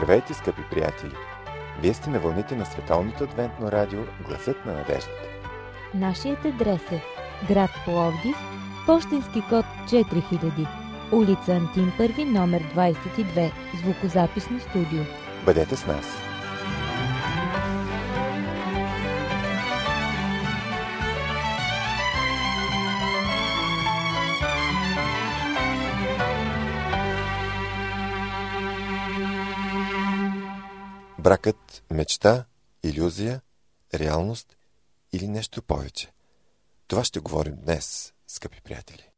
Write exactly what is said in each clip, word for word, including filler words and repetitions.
Здравейте, скъпи приятели! Вие сте на вълните на Световното адвентно радио Гласът на надеждата. Нашият адрес е град Пловдив, пощенски код четири хиляди, улица Антим първи, номер двадесет и две, звукозаписно студио. Бъдете с нас! Бракът – мечта, илюзия, реалност или нещо повече? Това ще говорим днес, скъпи приятели.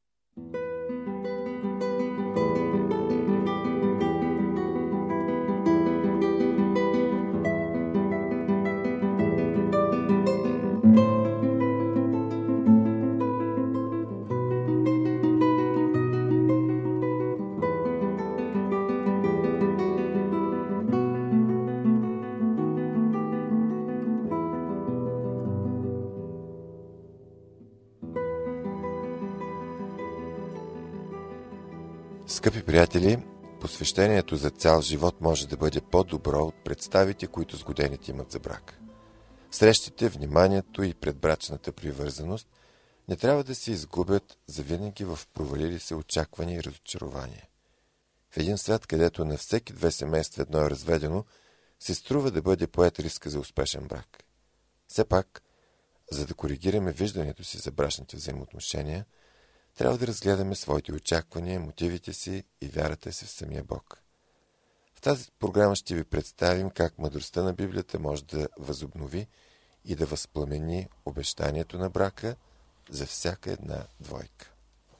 Скъпи приятели, посвещението за цял живот може да бъде по-добро от представите, които сгодените имат за брак. Срещите, вниманието и предбрачната привързаност не трябва да се изгубят завинаги в провалили се очаквания и разочарования. В един свят, където на всеки две семейства едно е разведено, се струва да бъде поет риска за успешен брак. Все пак, за да коригираме виждането си за брачните взаимоотношения, трябва да разгледаме своите очаквания, мотивите си и вярата си в самия Бог. В тази програма ще ви представим как мъдростта на Библията може да възобнови и да възпламени обещанието на брака за всяка една двойка.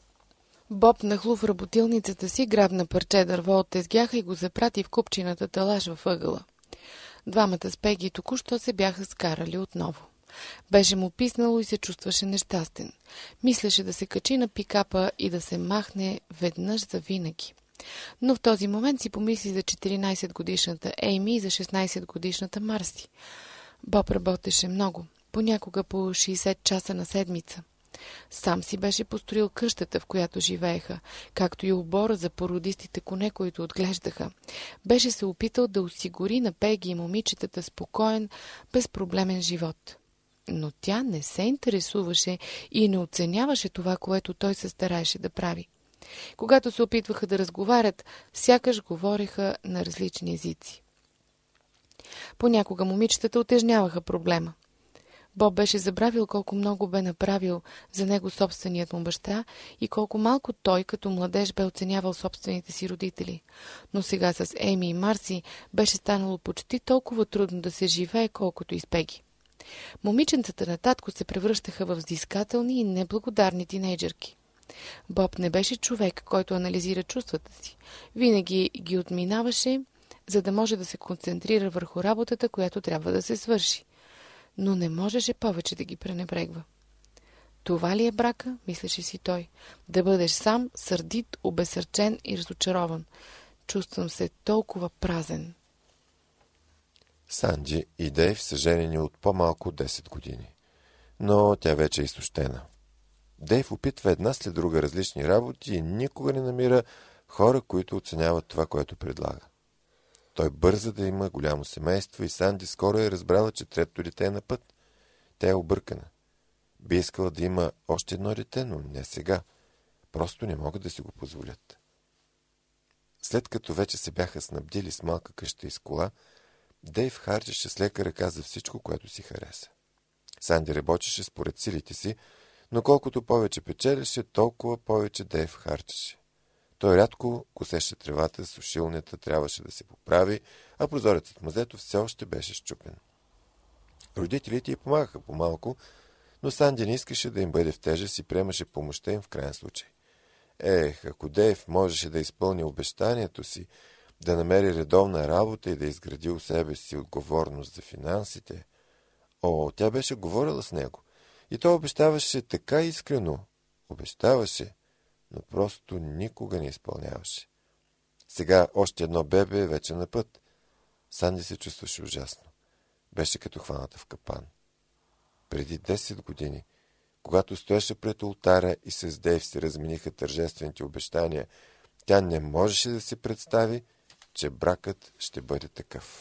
Боб нахлу в работилницата си, грабна парче дърво от тезгяха и го запрати в купчината талаш във ъгъла. Двамата с Пеги току-що се бяха скарали отново. Беше му писнало и се чувстваше нещастен. Мислеше да се качи на пикапа и да се махне веднъж за винаги. Но в този момент си помисли за четиринадесетгодишната Ейми и за шестнадесетгодишната Марси. Боб работеше много, понякога по шейсет часа на седмица. Сам си беше построил къщата, в която живееха, както и обора за породистите коне, които отглеждаха. Беше се опитал да осигури на Пеги и момичетата спокоен, безпроблемен живот. Но тя не се интересуваше и не оценяваше това, което той се стараеше да прави. Когато се опитваха да разговарят, сякаш говореха на различни езици. Понякога момичетата утежняваха проблема. Боб беше забравил колко много бе направил за него собственият му баща и колко малко той като младеж бе оценявал собствените си родители. Но сега с Ейми и Марси беше станало почти толкова трудно да се живее, колкото и с Пеги. Момиченцата на татко се превръщаха в взискателни и неблагодарни тинейджърки. Боб не беше човек, който анализира чувствата си. Винаги ги отминаваше, за да може да се концентрира върху работата, която трябва да се свърши. Но не можеше повече да ги пренебрегва. Това ли е брака, мислеше си той? Да бъдеш сам, сърдит, обезсърчен и разочарован. Чувствам се толкова празен. Санди и Дейв са женени от по-малко от десет години, но тя вече е изтощена. Дейв опитва една след друга различни работи и никога не намира хора, които оценяват това, което предлага. Той бърза да има голямо семейство и Санди скоро е разбрала, че третото дете е на път. Тя е объркана. Би искала да има още едно дете, но не сега. Просто не могат да си го позволят. След като вече се бяха снабдили с малка къща и с кола, Дейв харчеше с лека ръка за всичко, което си хареса. Санди работеше според силите си, но колкото повече печелеше, толкова повече Дейв харчеше. Той рядко косеше тревата, сушилнята трябваше да се поправи, а прозорецът в мазето все още беше счупен. Родителите й помагаха по-малко, но Санди не искаше да им бъде в тежест и приемаше помощта им в крайен случай. Ех, ако Дейв можеше да изпълни обещанието си, да намери редовна работа и да изгради у себе си отговорност за финансите. О, тя беше говорила с него. И той обещаваше така искрено. Обещаваше, но просто никога не изпълняваше. Сега още едно бебе е вече на път. Санди се чувстваше ужасно. Беше като хваната в капан. Преди десет години, когато стоеше пред ултара и с Дейв се размениха тържествените обещания, тя не можеше да се представи, че бракът ще бъде такъв.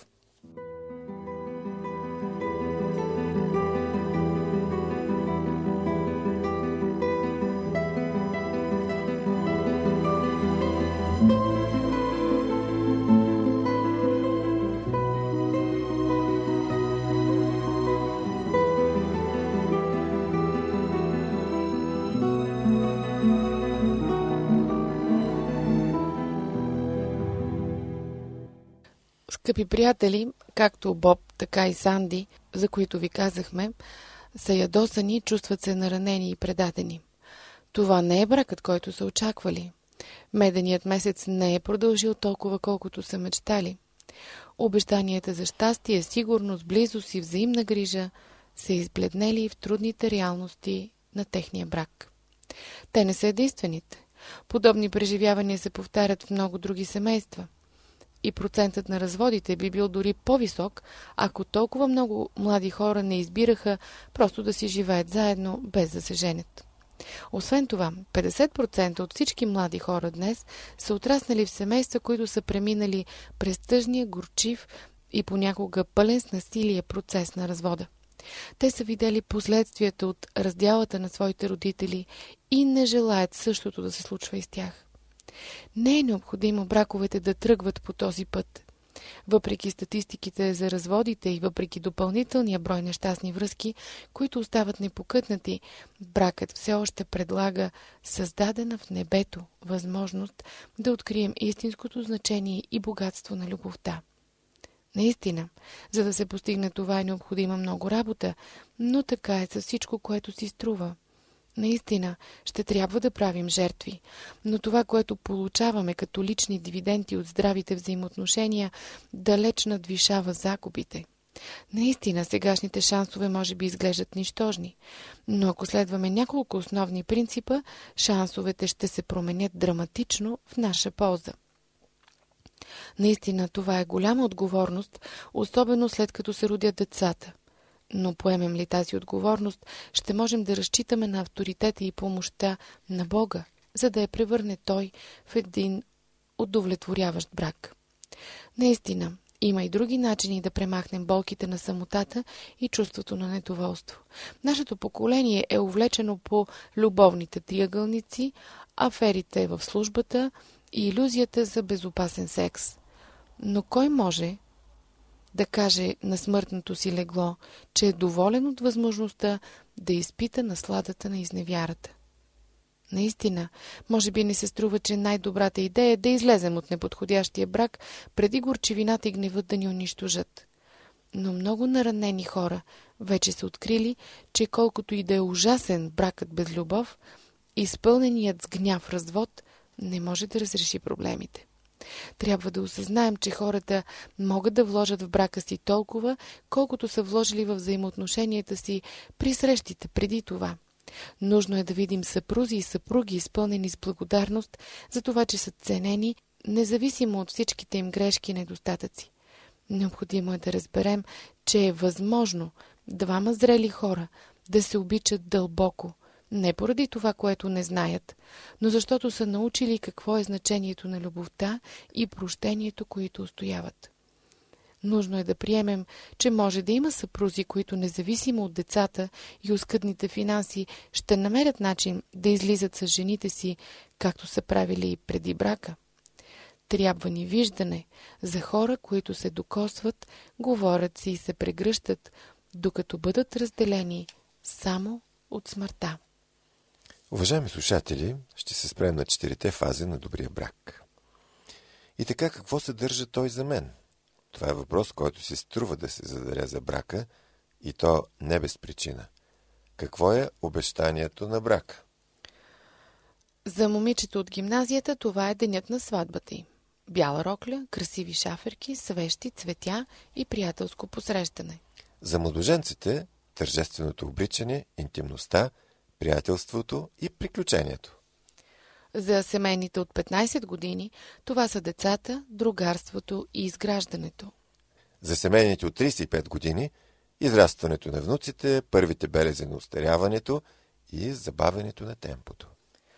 Скъпи приятели, както Боб, така и Санди, за които ви казахме, са ядосани, чувстват се наранени и предадени. Това не е бракът, който са очаквали. Меденият месец не е продължил толкова, колкото са мечтали. Обещанията за щастие, сигурност, близост и взаимна грижа са избледнели в трудните реалности на техния брак. Те не са единствените. Подобни преживявания се повтарят в много други семейства. И процентът на разводите би бил дори по-висок, ако толкова много млади хора не избираха просто да си живеят заедно, без да се женят. Освен това, петдесет процента от всички млади хора днес са отраснали в семейства, които са преминали през тъжния, горчив и понякога пълен с насилие процес на развода. Те са видели последствията от раздялата на своите родители и не желаят същото да се случва и с тях. Не е необходимо браковете да тръгват по този път. Въпреки статистиките за разводите и въпреки допълнителния брой нещастни връзки, които остават непокътнати, бракът все още предлага създадена в небето възможност да открием истинското значение и богатство на любовта. Наистина, за да се постигне това е необходима много работа, но така е с всичко, което си струва. Наистина, ще трябва да правим жертви, но това, което получаваме като лични дивиденти от здравите взаимоотношения, далеч надвишава загубите. Наистина, сегашните шансове може би изглеждат нищожни, но ако следваме няколко основни принципа, шансовете ще се променят драматично в наша полза. Наистина, това е голяма отговорност, особено след като се родят децата. Но поемем ли тази отговорност, ще можем да разчитаме на авторитета и помощта на Бога, за да я превърне Той в един удовлетворяващ брак. Наистина, има и други начини да премахнем болките на самотата и чувството на недоволство. Нашето поколение е увлечено по любовните триъгълници, аферите в службата и илюзията за безопасен секс. Но кой може да каже на смъртното си легло, че е доволен от възможността да изпита насладата на изневярата? Наистина, може би не се струва, че най-добрата идея е да излезем от неподходящия брак, преди горчивината и гневът да ни унищожат. Но много наранени хора вече са открили, че колкото и да е ужасен бракът без любов, изпълненият с гняв развод не може да разреши проблемите. Трябва да осъзнаем, че хората могат да вложат в брака си толкова, колкото са вложили в взаимоотношенията си при срещите преди това. Нужно е да видим съпрузи и съпруги, изпълнени с благодарност за това, че са ценени, независимо от всичките им грешки и недостатъци. Необходимо е да разберем, че е възможно двама зрели хора да се обичат дълбоко, не поради това, което не знаят, но защото са научили какво е значението на любовта и прощението, които устояват. Нужно е да приемем, че може да има съпрузи, които независимо от децата и оскъдните финанси ще намерят начин да излизат с жените си, както са правили и преди брака. Трябва ни виждане за хора, които се докосват, говорят си и се прегръщат, докато бъдат разделени само от смъртта. Уважаеми слушатели, ще се спрем на четирите фази на добрия брак. И така, какво съдържа той за мен? Това е въпрос, който се струва да се зададе за брака, и то не без причина. Какво е обещанието на брака? За момичето от гимназията това е денят на сватбата й. Бяла рокля, красиви шаферки, свещи, цветя и приятелско посрещане. За младоженците тържественото обричане, интимността, приятелството и приключението. За семейните от петнайсет години това са децата, другарството и изграждането. За семейните от трийсет и пет години израстването на внуците, първите белези на остаряването и забавянето на темпото.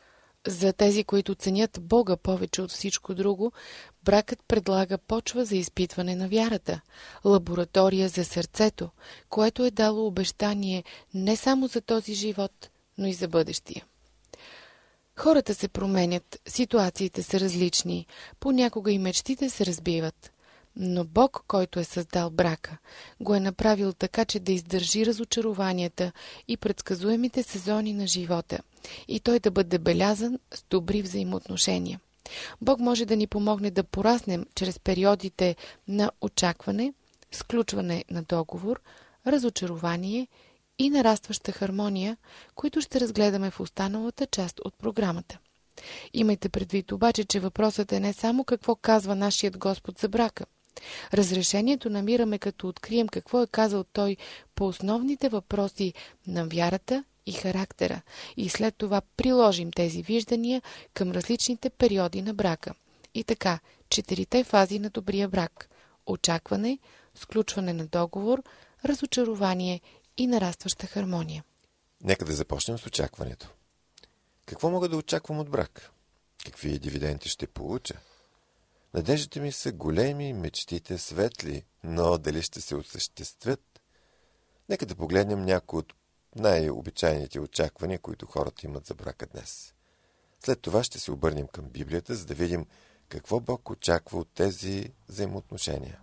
За тези, които ценят Бога повече от всичко друго, бракът предлага почва за изпитване на вярата, лаборатория за сърцето, което е дало обещание не само за този живот, но и за бъдещия. Хората се променят, ситуациите са различни, понякога и мечтите се разбиват. Но Бог, който е създал брака, го е направил така, че да издържи разочарованията и предсказуемите сезони на живота и той да бъде белязан с добри взаимоотношения. Бог може да ни помогне да пораснем чрез периодите на очакване, сключване на договор, разочарование и нарастваща хармония, които ще разгледаме в останалата част от програмата. Имайте предвид обаче, че въпросът е не само какво казва нашият Господ за брака. Разрешението намираме, като открием какво е казал Той по основните въпроси на вярата и характера и след това приложим тези виждания към различните периоди на брака. И така, четирите фази на добрия брак – очакване, сключване на договор, разочарование и нарастваща хармония. Нека да започнем с очакването. Какво мога да очаквам от брак? Какви дивиденти ще получа? Надеждите ми са големи, мечтите светли, но дали ще се осъществят? Нека да погледнем някои от най-обичайните очаквания, които хората имат за брака днес. След това ще се обърнем към Библията, за да видим какво Бог очаква от тези взаимоотношения.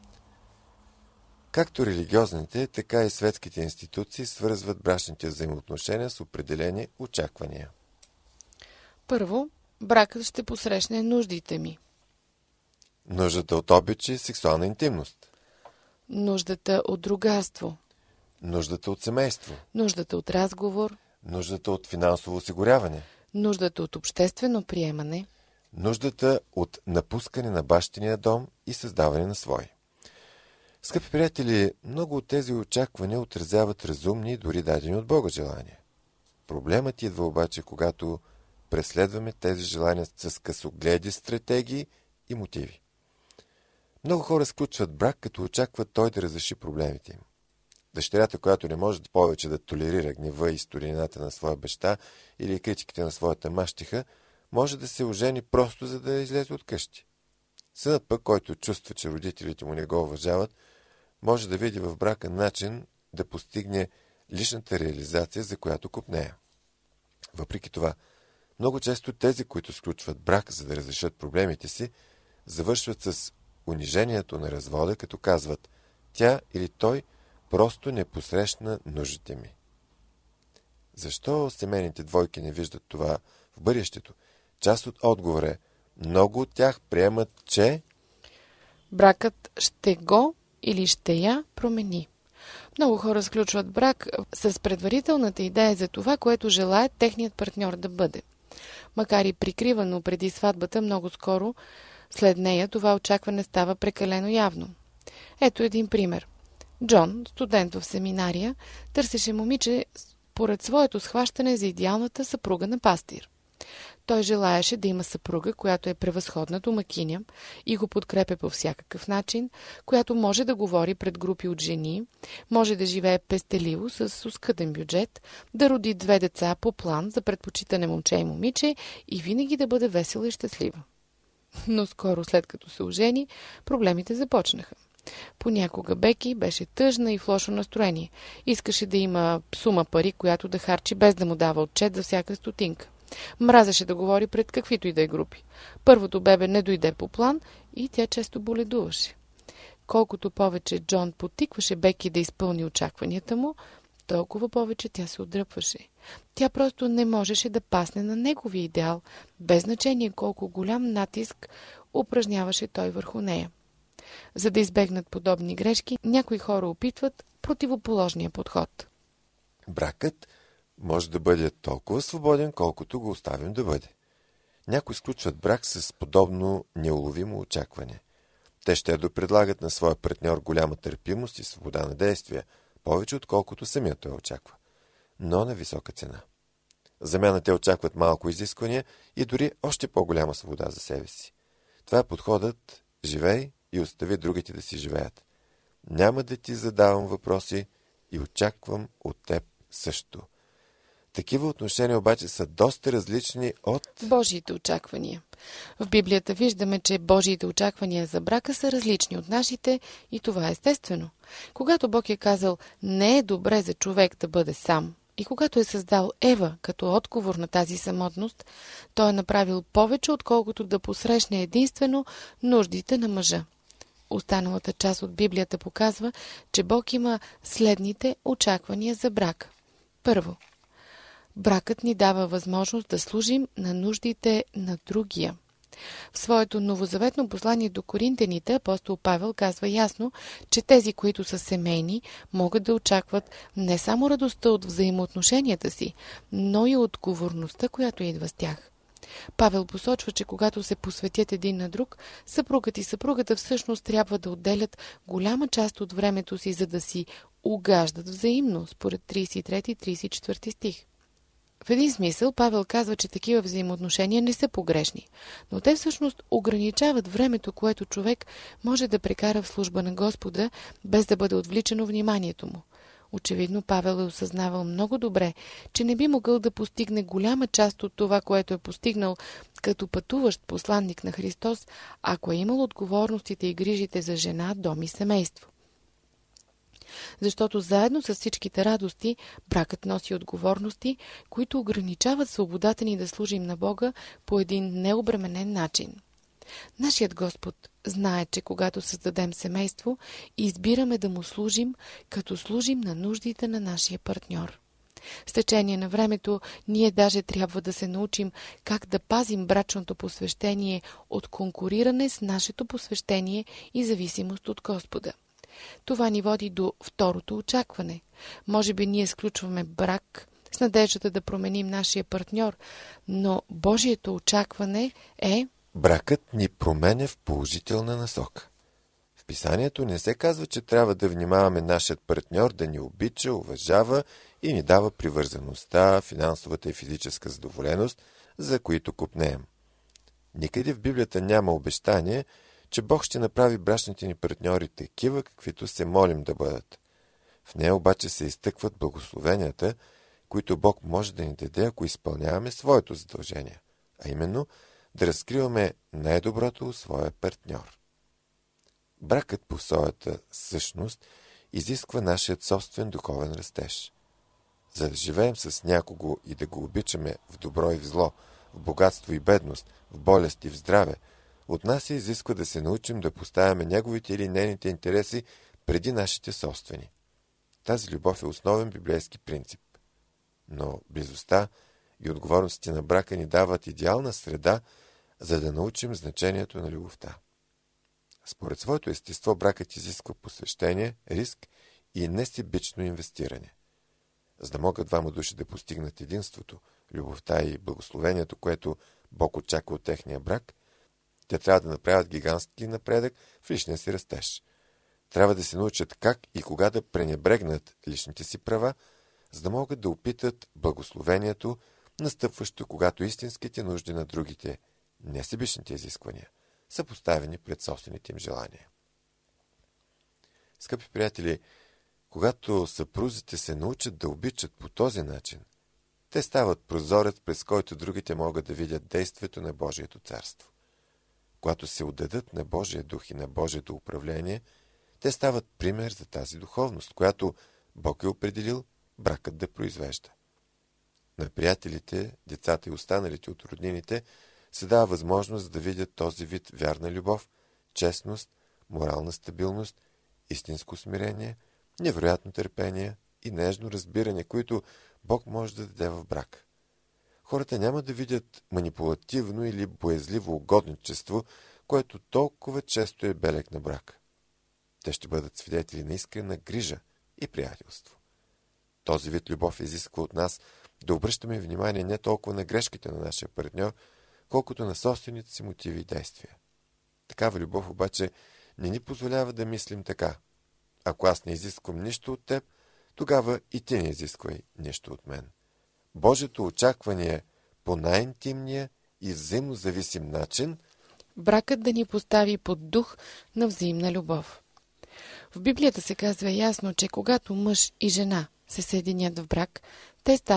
Както религиозните, така и светските институции свързват брачните взаимоотношения с определени очаквания. Първо, бракът ще посрещне нуждите ми. Нуждата от обич и сексуална интимност. Нуждата от другарство. Нуждата от семейство. Нуждата от разговор. Нуждата от финансово осигуряване. Нуждата от обществено приемане. Нуждата от напускане на бащиния дом и създаване на свой. Скъпи приятели, много от тези очаквания отразяват разумни и дори дадени от Бога желания. Проблемът идва обаче, когато преследваме тези желания с късогледи, стратегии и мотиви. Много хора сключват брак, като очакват той да разреши проблемите им. Дъщерята, която не може повече да толерира гнева и студенината на своя баща или критиките на своята мащиха, може да се ожени просто за да излезе от къщи. Синът пък, който чувства, че родителите му не го уважават, може да види в брака начин да постигне личната реализация, за която копнея. Въпреки това, много често тези, които сключват брак, за да разрешат проблемите си, завършват с унижението на развода, като казват: тя или той просто не посрещна нуждите ми. Защо семейните двойки не виждат това в бъдещето? Част от отговора е: много от тях приемат, че бракът ще го или ще я промени. Много хора сключват брак с предварителната идея за това, което желаят техният партньор да бъде. Макар и прикривано преди сватбата, много скоро след нея това очакване става прекалено явно. Ето един пример. Джон, студент в семинария, търсеше момиче според своето схващане за идеалната съпруга на пастир. Той желаеше да има съпруга, която е превъзходна домакиня и го подкрепя по всякакъв начин, която може да говори пред групи от жени, може да живее пестеливо с оскъден бюджет, да роди две деца по план за предпочитане момче и момиче и винаги да бъде весела и щастлива. Но скоро след като се ожени, проблемите започнаха. Понякога Беки беше тъжна и в лошо настроение. Искаше да има сума пари, която да харчи без да му дава отчет за всяка стотинка. Мразеше да говори пред каквито и да е групи. Първото бебе не дойде по план и тя често боледуваше. Колкото повече Джон потикваше Беки да изпълни очакванията му, толкова повече тя се отдръпваше. Тя просто не можеше да пасне на неговия идеал, без значение колко голям натиск упражняваше той върху нея. За да избегнат подобни грешки, някои хора опитват противоположния подход. Бракът може да бъде толкова свободен, колкото го оставим да бъде. Някои сключват брак с подобно неуловимо очакване. Те ще да предлагат на своя партньор голяма търпимост и свобода на действия, повече отколкото самият той очаква, но на висока цена. В замяна те очакват малко изисквания и дори още по-голяма свобода за себе си. Това е подходът: живей и остави другите да си живеят. Няма да ти задавам въпроси и очаквам от теб също. Такива отношения обаче са доста различни от Божиите очаквания. В Библията виждаме, че Божиите очаквания за брака са различни от нашите и това е естествено. Когато Бог е казал, не е добре за човек да бъде сам, и когато е създал Ева като отговор на тази самотност, той е направил повече, отколкото да посрещне единствено нуждите на мъжа. Останалата част от Библията показва, че Бог има следните очаквания за брак. Първо, бракът ни дава възможност да служим на нуждите на другия. В своето новозаветно послание до коринтяните апостол Павел казва ясно, че тези, които са семейни, могат да очакват не само радостта от взаимоотношенията си, но и отговорността, която идва с тях. Павел посочва, че когато се посветят един на друг, съпругът и съпругата всъщност трябва да отделят голяма част от времето си, за да си угаждат взаимно, според тридесет и трети и тридесет и четвърти стих. В един смисъл Павел казва, че такива взаимоотношения не са погрешни, но те всъщност ограничават времето, което човек може да прекара в служба на Господа, без да бъде отвличано вниманието му. Очевидно Павел е осъзнавал много добре, че не би могъл да постигне голяма част от това, което е постигнал като пътуващ посланник на Христос, ако е имал отговорностите и грижите за жена, дом и семейство. Защото заедно с всичките радости, бракът носи отговорности, които ограничават свободата ни да служим на Бога по един необременен начин. Нашият Господ знае, че когато създадем семейство, избираме да му служим, като служим на нуждите на нашия партньор. С течение на времето, ние даже трябва да се научим как да пазим брачното посвещение от конкуриране с нашето посвещение и зависимост от Господа. Това ни води до второто очакване. Може би ние сключваме брак с надеждата да променим нашия партньор, но Божието очакване е... Бракът ни променя в положителна насока. В писанието не се казва, че трябва да внимаваме нашият партньор да ни обича, уважава и ни дава привързаността, финансовата и физическа задоволеност, за които копнеем. Никъде в Библията няма обещание, че Бог ще направи брачните ни партньори такива, каквито се молим да бъдат. В нея обаче се изтъкват благословенията, които Бог може да ни даде, ако изпълняваме своето задължение, а именно да разкриваме най-доброто у своя партньор. Бракът по своята същност изисква нашият собствен духовен растеж. За да живеем с някого и да го обичаме в добро и в зло, в богатство и бедност, в болест и в здраве, от нас се изисква да се научим да поставяме неговите или нейните интереси преди нашите собствени. Тази любов е основен библейски принцип. Но близостта и отговорностите на брака ни дават идеална среда, за да научим значението на любовта. Според своето естество, бракът изисква посвещение, риск и несебично инвестиране. За да могат двама души да постигнат единството, любовта и благословението, което Бог очаква от техния брак, те трябва да направят гигантски напредък в личния си растеж. Трябва да се научат как и кога да пренебрегнат личните си права, за да могат да опитат благословението, настъпващо, когато истинските нужди на другите, несебичните изисквания, са поставени пред собствените им желания. Скъпи приятели, когато съпрузите се научат да обичат по този начин, те стават прозорец, през който другите могат да видят действието на Божието царство. Когато се отдадат на Божия дух и на Божието управление, те стават пример за тази духовност, която Бог е определил бракът да произвежда. На приятелите, децата и останалите от роднините се дава възможност да видят този вид вярна любов, честност, морална стабилност, истинско смирение, невероятно търпение и нежно разбиране, които Бог може да даде в брак. Хората няма да видят манипулативно или боязливо угодничество, което толкова често е белег на брак. Те ще бъдат свидетели на искрена грижа и приятелство. Този вид любов изисква от нас да обръщаме внимание не толкова на грешките на нашия партньор, колкото на собствените си мотиви и действия. Такава любов обаче не ни позволява да мислим така. Ако аз не изисквам нищо от теб, тогава и ти не изисквай нищо от мен. Божието очакване по най-интимния и взаимно зависим начин бракът да ни постави под дух на взаимна любов. В Библията се казва ясно, че когато мъж и жена се съединят в брак, те стават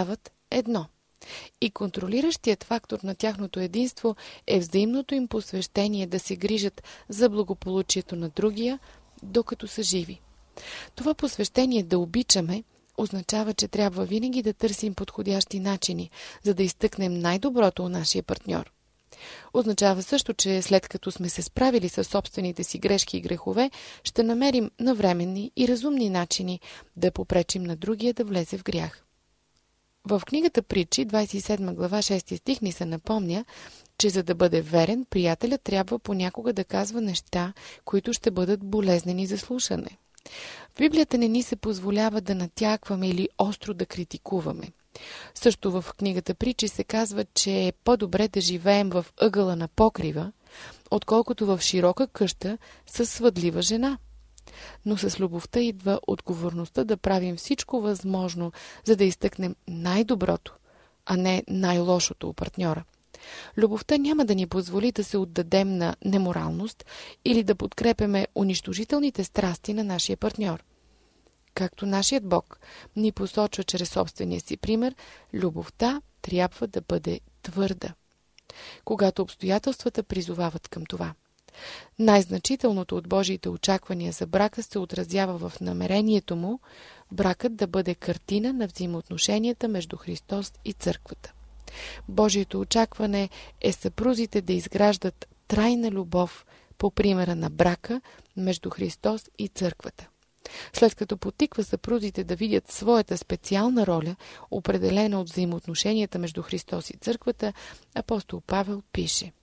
едно. И контролиращият фактор на тяхното единство е взаимното им посвещение да се грижат за благополучието на другия, докато са живи. Това посвещение да обичаме означава, че трябва винаги да търсим подходящи начини, за да изтъкнем най-доброто у нашия партньор. Означава също, че след като сме се справили с собствените си грешки и грехове, ще намерим навременни и разумни начини да попречим на другия да влезе в грях. В книгата Притчи, двадесет и седма глава, шести стих ни се напомня, че за да бъде верен, приятелят трябва понякога да казва неща, които ще бъдат болезнени за слушане. В Библията не ни се позволява да натякваме или остро да критикуваме. Също в книгата Притчи се казва, че е по-добре да живеем в ъгъла на покрива, отколкото в широка къща с свъдлива жена. Но с любовта идва отговорността да правим всичко възможно, за да изтъкнем най-доброто, а не най-лошото у партньора. Любовта няма да ни позволи да се отдадем на неморалност или да подкрепяме унищожителните страсти на нашия партньор. Както нашият Бог ни посочва чрез собствения си пример, любовта трябва да бъде твърда, когато обстоятелствата призовават към това. Най-значителното от Божиите очаквания за брака се отразява в намерението му бракът да бъде картина на взаимоотношенията между Христос и църквата. Божието очакване е съпрузите да изграждат трайна любов по примера на брака между Христос и църквата. След като потиква съпрузите да видят своята специална роля, определена от взаимоотношенията между Христос и църквата, апостол Павел пише.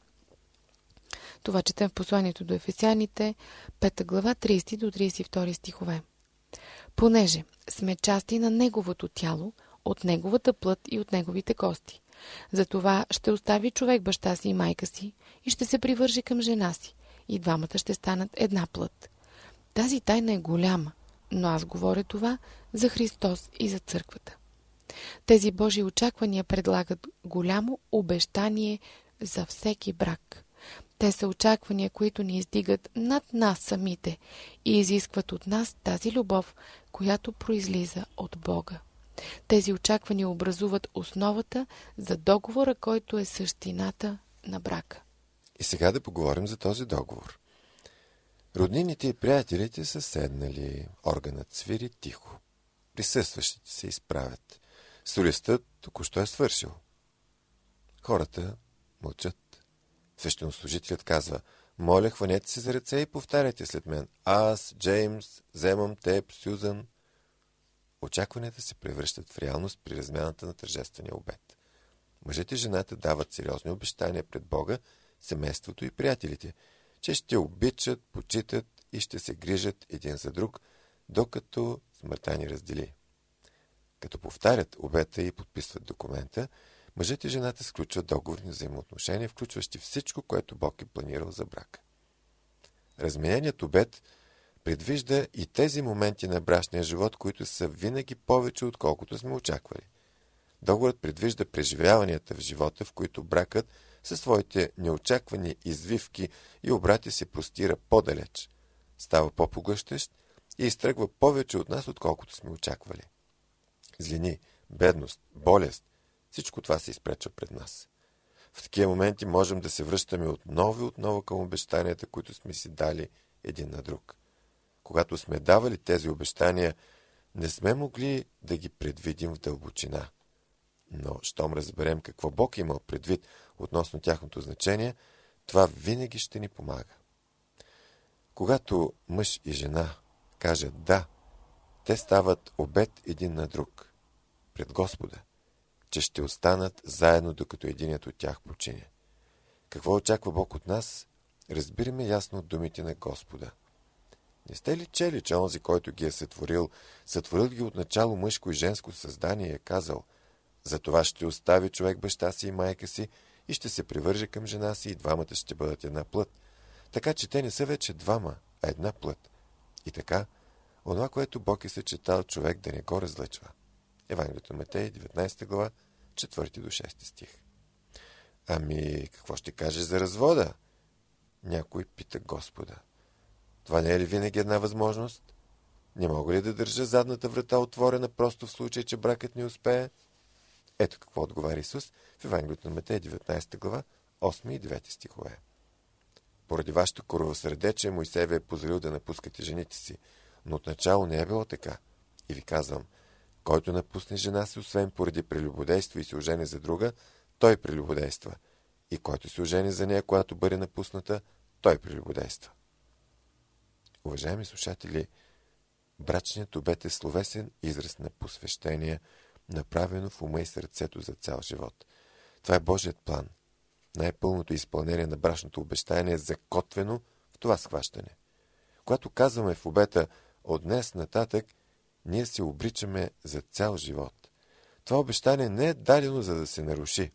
Това четем в посланието до Ефесяните, пета глава, тридесети до тридесет и втори стихове. Понеже сме части на Неговото тяло, от Неговата плът и от Неговите кости. Затова ще остави човек баща си и майка си и ще се привърже към жена си, и двамата ще станат една плът. Тази тайна е голяма, но аз говоря това за Христос и за църквата. Тези Божии очаквания предлагат голямо обещание за всеки брак. Те са очаквания, които ни издигат над нас самите и изискват от нас тази любов, която произлиза от Бога. Тези очаквания образуват основата за договора, който е същината на брака. И сега да поговорим за този договор. Роднините и приятелите са седнали, органът свири тихо. Присъстващите се изправят. Солистът току-що е свършил. Хората мълчат. Свещенослужителят казва: моля, хванете се за ръце и повтаряйте след мен. Аз, Джеймс, вземам теб, Сюзан. Очакванията се превръщат в реалност при размяната на тържествения обет. Мъжете и жената дават сериозни обещания пред Бога, семейството и приятелите, че ще обичат, почитат и ще се грижат един за друг, докато смъртта ни раздели. Като повтарят обета и подписват документа, мъжът и жената сключват договорни взаимоотношения, включващи всичко, което Бог е планирал за брака. Размененият обет предвижда и тези моменти на брачния живот, които са винаги повече, отколкото сме очаквали. Договорът предвижда преживяванията в живота, в които бракът със своите неочаквани извивки и обрати се простира по-далеч, става по-поглъщащ и изтръгва повече от нас, отколкото сме очаквали. Злини, бедност, болест, всичко това се изпречва пред нас. В такива моменти можем да се връщаме отново и отново към обещанията, които сме си дали един на друг. Когато сме давали тези обещания, не сме могли да ги предвидим в дълбочина. Но, щом разберем какво Бог е имал предвид относно тяхното значение, това винаги ще ни помага. Когато мъж и жена кажат да, те стават обет един на друг пред Господа, че ще останат заедно, докато единият от тях почине. Какво очаква Бог от нас, разбираме ясно от думите на Господа. Не сте ли чели, че онзи, който ги е сътворил, сътворил ги от начало мъжко и женско създание, е казал: затова ще остави човек баща си и майка си и ще се привърже към жена си и двамата ще бъдат една плът. Така че те не са вече двама, а една плът. И така, онова, което Бог е съчетал, човек да не го разлъчва. Евангелието на Матей, деветнадесета глава, четвърти до шести стих. Ами, какво ще кажеш за развода? Някой пита Господа. Това не е ли винаги една възможност? Не мога ли да държа задната врата отворена, просто в случай, че бракът не успее? Ето какво отговаря Исус в Евангелието на Матей, деветнадесета глава, осми и девети стихове. Поради вашето коровосърдечие Мойсей ви е позволил да напускате жените си, но отначало не е било така. И ви казвам, който напусне жена си, освен поради прелюбодейство и се ожени за друга, той прелюбодейства. И който се ожени за нея, когато бъде напусната, той прелюбодейства. Уважаеми слушатели, брачният обет е словесен израз на посвещение, направено в ума и сърцето за цял живот. Това е Божият план. Най-пълното изпълнение на брачното обещание е закотвено в това схващане. Когато казваме в обета от днес нататък, ние се обричаме за цял живот. Това обещание не е дадено, за да се наруши.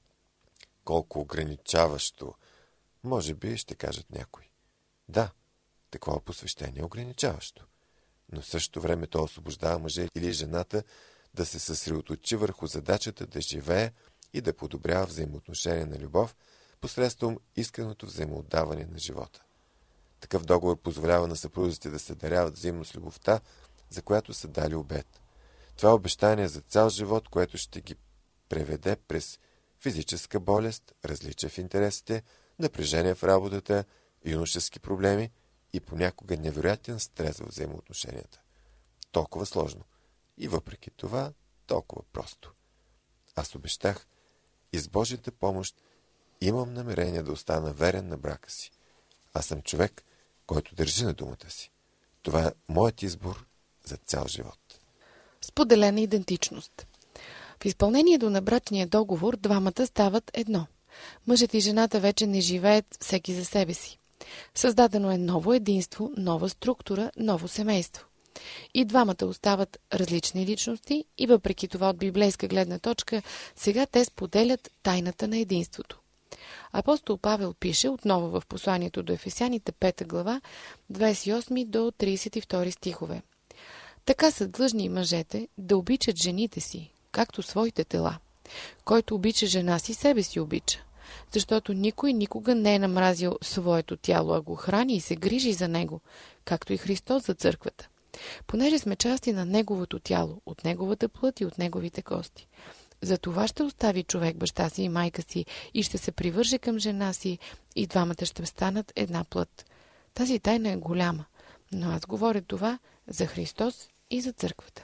Колко ограничаващо, може би ще кажат някои. Да, такова посвещение е ограничаващо. Но в същото време то освобождава мъжа или жената да се съсредоточи върху задачата да живее и да подобрява взаимоотношение на любов посредством искреното взаимоотдаване на живота. Такъв договор позволява на съпрузите да се даряват взаимно с любовта, за която са дали обет. Това е обещание за цял живот, което ще ги преведе през физическа болест, различия в интересите, напрежение в работата, юношески проблеми и понякога невероятен стрес в взаимоотношенията. Толкова сложно. И въпреки това, толкова просто. Аз обещах и с Божията помощ имам намерение да остана верен на брака си. Аз съм човек, който държи на думата си. Това е моят избор за цял живот. Споделена идентичност. В изпълнението на брачния договор двамата стават едно. Мъжът и жената вече не живеят всеки за себе си. Създадено е ново единство, нова структура, ново семейство. И двамата остават различни личности и въпреки това от библейска гледна точка, сега те споделят тайната на единството. Апостол Павел пише отново в посланието до Ефесяните, пета глава, двадесет и осми до тридесет и втори стихове. Така са длъжни и мъжете да обичат жените си, както своите тела. Който обича жена си, себе си обича. Защото никой никога не е намразил своето тяло, а го храни и се грижи за него, както и Христос за църквата. Понеже сме части на Неговото тяло, от Неговата плът и от Неговите кости. За това ще остави човек баща си и майка си и ще се привърже към жена си и двамата ще станат една плът. Тази тайна е голяма, но аз говоря това за Христос и за църквата.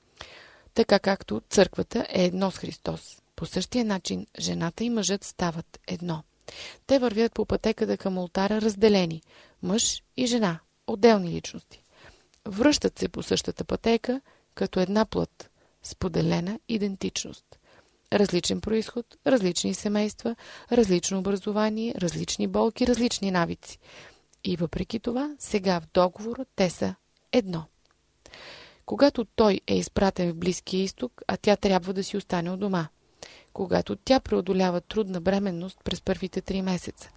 Така както църквата е едно с Христос, по същия начин жената и мъжът стават едно. Те вървят по пътеката към олтара разделени, мъж и жена, отделни личности. Връщат се по същата пътека, като една плът, споделена идентичност. Различен произход, различни семейства, различно образование, различни болки, различни навици. И въпреки това, сега в договора те са едно. Когато той е изпратен в Близкия изток, а тя трябва да си остане у дома. Когато тя преодолява трудна бременност през първите три месеца.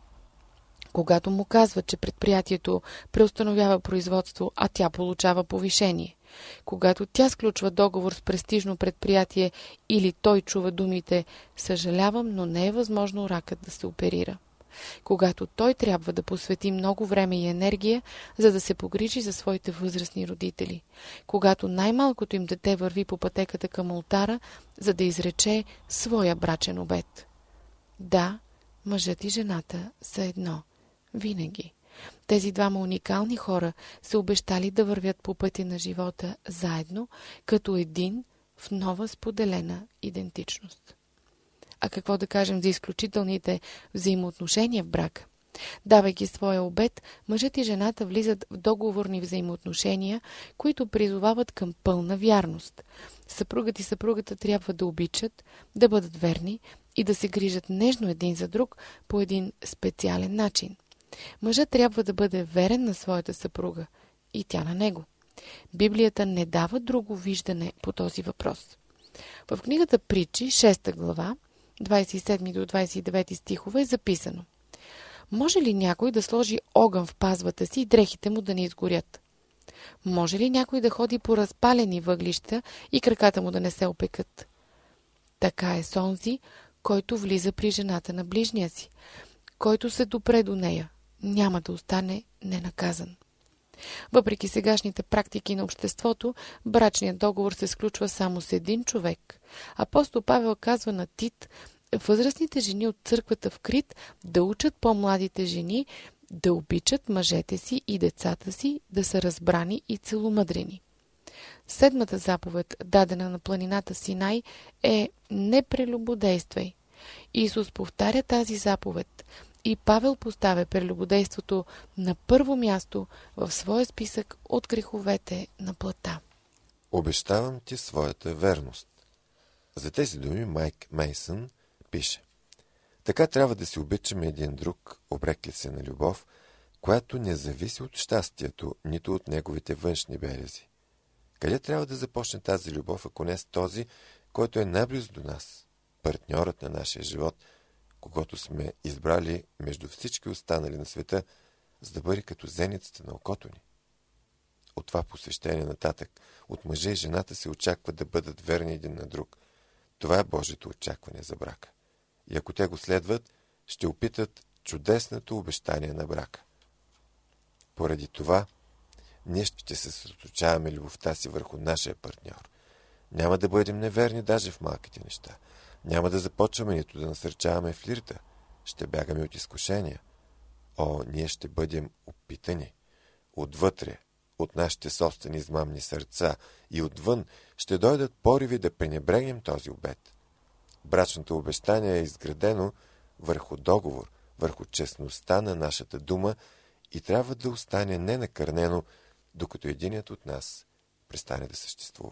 Когато му казват, че предприятието преустановява производство, а тя получава повишение. Когато тя сключва договор с престижно предприятие или той чува думите «Съжалявам, но не е възможно ракът да се оперира». Когато той трябва да посвети много време и енергия, за да се погрижи за своите възрастни родители. Когато най-малкото им дете върви по пътеката към олтара, за да изрече своя брачен обет. Да, мъжът и жената са едно. Винаги. Тези двама уникални хора са обещали да вървят по пътя на живота заедно, като един в нова споделена идентичност. А какво да кажем за изключителните взаимоотношения в брака? Давайки своя обет, мъжът и жената влизат в договорни взаимоотношения, които призовават към пълна вярност. Съпругът и съпругата трябва да обичат, да бъдат верни и да се грижат нежно един за друг по един специален начин. Мъжът трябва да бъде верен на своята съпруга и тя на него. Библията не дава друго виждане по този въпрос. В книгата Притчи, шеста глава, двадесет и седми до двадесет и девети стихове е записано: може ли някой да сложи огън в пазвата си и дрехите му да не изгорят? Може ли някой да ходи по разпалени въглища и краката му да не се опекат? Така е с онзи, който влиза при жената на ближния си, който се допре до нея, няма да остане ненаказан. Въпреки сегашните практики на обществото, брачният договор се сключва само с един човек. Апостол Павел казва на Тит, възрастните жени от църквата в Крит да учат по-младите жени да обичат мъжете си и децата си, да са разбрани и целомъдрени. Седмата заповед, дадена на планината Синай, е „Не прелюбодействай“. Исус повтаря тази заповед и Павел поставя прелюбодейството на първо място в своя списък от греховете на плътта. Обещавам ти своята верност. За тези думи Майк Мейсън пише: така трябва да си обичаме един друг, обрекли се на любов, която не зависи от щастието, нито от неговите външни белези. Къде трябва да започне тази любов, ако не с този, който е най-близо до нас, партньорът на нашия живот, когато сме избрали между всички останали на света, за да бъде като зеницата на окото ни? От това посвещение нататък, от мъжа и жената се очаква да бъдат верни един на друг. Това е Божието очакване за брака. И ако те го следват, ще опитат чудесното обещание на брака. Поради това, ние ще се съсредоточаваме любовта си върху нашия партньор. Няма да бъдем неверни даже в малките неща. Няма да започваме нито да насърчаваме флирта. Ще бягаме от изкушения. О, ние ще бъдем опитани. Отвътре, от нашите собствени измамни сърца и отвън ще дойдат пориви да пренебрегнем този обет. Брачното обещание е изградено върху договор, върху честността на нашата дума и трябва да остане ненакърнено, докато единият от нас престане да съществува.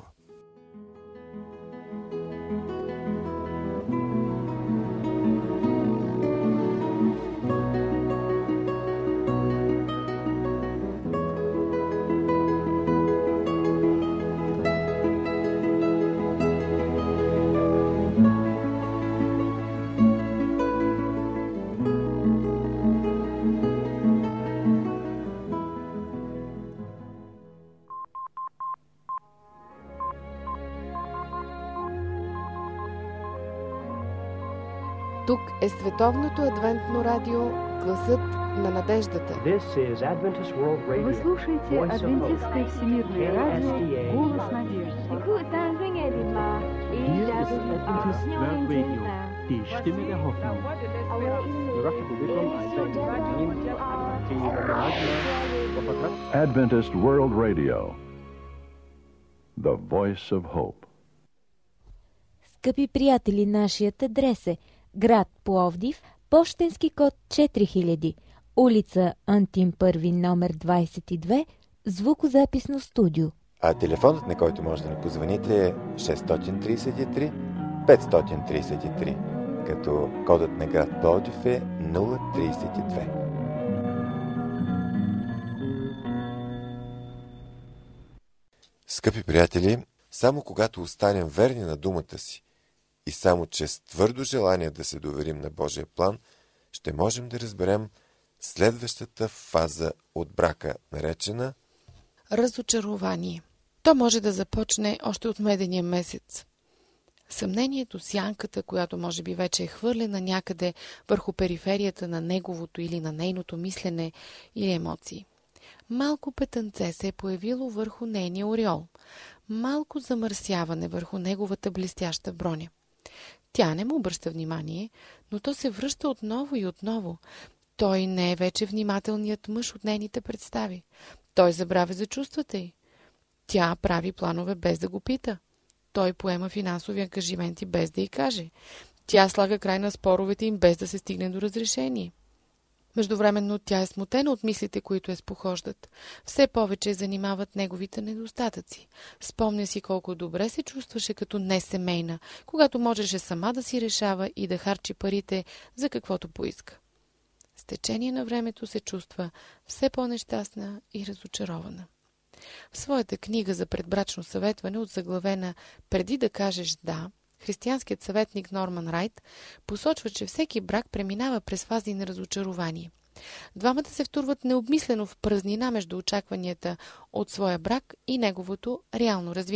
Тук е Световното адвентно радио, гласът на надеждата. Вы слушаете Адвентистское всемирное радио «Голос надежды». Die Stimme der Hoffnung. Adventist World Radio, the voice of hope. Скъпи приятели, нашият адрес е град Пловдив, пощенски код четири хиляди, улица Антим първи, номер двадесет и две, звукозаписно студио. А телефонът, на който може да ни позвоните, е шест три три пет три три, като кодът на град Пловдив е нула тридесет и две. Скъпи приятели, само когато останем верни на думата си и само чрез твърдо желание да се доверим на Божия план, ще можем да разберем следващата фаза от брака, наречена разочарование. То може да започне още от медения месец. Съмнението, сянката, която може би вече е хвърлена някъде върху периферията на неговото или на нейното мислене или емоции. Малко петънце се е появило върху нейния ореол. Малко замърсяване върху неговата блестяща броня. Тя не му обръща внимание, но то се връща отново и отново. Той не е вече внимателният мъж от нейните представи. Той забравя за чувствата й. Тя прави планове без да го пита. Той поема финансови ангажименти без да й каже. Тя слага край на споровете им без да се стигне до разрешение. Междувременно тя е смутена от мислите, които я спохождат. Все повече занимават неговите недостатъци. Спомня си колко добре се чувстваше като несемейна, когато можеше сама да си решава и да харчи парите за каквото поиска. С течение на времето се чувства все по-нещастна и разочарована. В своята книга за предбрачно съветване, отзаглавена "Преди да кажеш да", християнският съветник Норман Райт посочва, че всеки брак преминава през фази на разочарование. Двамата се втурват необмислено в празнина между очакванията от своя брак и неговото реално развитие.